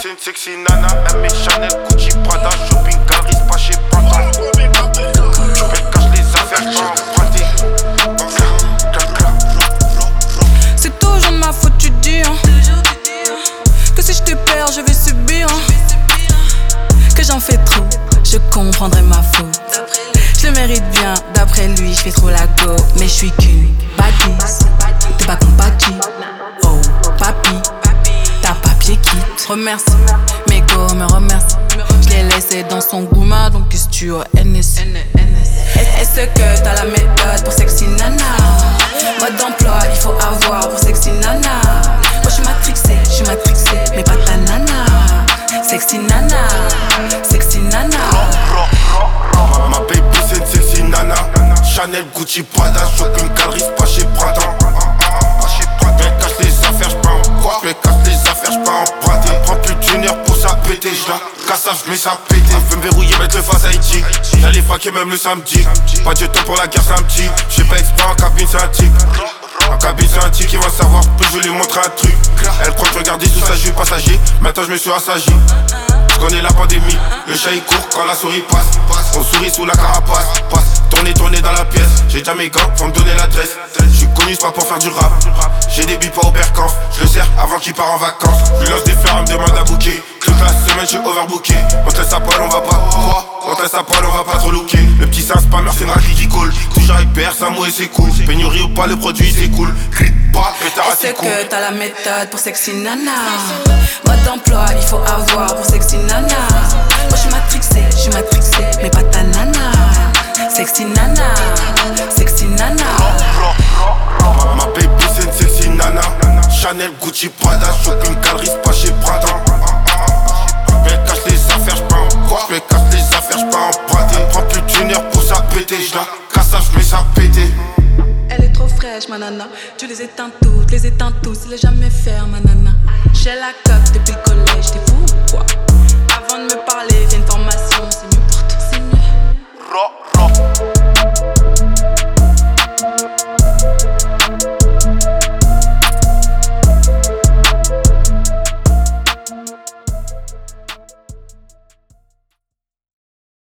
c'est une sexy nana. Hermès, Chanel, Gucci, Prada, shopping, galerie, pas chez Printemps. Tu me caches les affaires, je peux emprunter. C'est toujours de ma faute, tu dis hein. Que si je te perds, je vais subir hein. Que j'en fais trop, je comprendrai ma faute. Je le mérite bien, d'après lui, je fais trop la go. Mais je suis qu'une bâtisse, t'es pas compatible. Oh, papi, t'as papier quitte. Remercie, mes go me remercie. Je l'ai laissé dans son gouma, donc qu'est-ce que tu as NS. Est-ce que t'as la méthode pour sexy nana? Mode d'emploi, il faut avoir pour sexy nana. Moi je suis matrixée, mais pas ta nana. Sexy nana, sexy nana. Ma baby c'est une sexy nana. Chanel, Gucci, Prada, shopping, galerie, pas chez Printemps. Je me cache les affaires, j'peux en quoi? Je me cache les affaires, j'peux emprunter. Prends plus d'une heure pour ça péter. J'la casse, j'mets ça péter. Elle veut me verrouiller, mettre le face à Haïti. J'allais faquer même le samedi. Pas de temps pour la guerre, c'est un petit. J'fais pas exprès, en cabine c'est un tic. En cabine c'est un tic, il va savoir plus, je vais lui montrer un truc. Elle croit que je regardais sous sa jupe passager. Maintenant je me suis assagi. Je connais la pandémie, le chat il court quand la souris passe. On sourit sous la carapace, passe, tourner dans la pièce. J'ai déjà mes gants, faut me donner l'adresse. J'suis connu c'est pas pour faire du rap. J'ai des billes pas au percanf, je le sers avant qu'il part en vacances. Je lui lance des fleurs, elle me demande à booker. Toute la semaine j'suis overbooké. On te laisse à poil, on va pas. Quoi? On te laisse à poil, on va pas trop looker. Le petit c'est un spammer, c'est une raclée qui coule. Toujours hyper, ça mouille c'est cool. Pénurie ou pas, le produit c'est cool. Crit pas, pétard c'est cool. Est-ce que t'as la méthode pour sexy nana? Mode d'emploi, il faut avoir pour sexy nana. Moi je suis matrixée, mais pas ta nana. Sexy nana, sexy nana. Ma baby c'est une sexy nana. Chanel, Gucci, Prada, shopping, galerie, pas chez Printemps. Je me cache les affaires, j'peux en quoi? Je me cache les affaires, j'peux emprunter. Prends plus d'une heure pour ça péter. J'la casse, j'mets ça péter. Elle est trop fraîche, ma nana. Tu les éteins tous, les jamais faire, ma nana. J'ai la coque depuis le collège,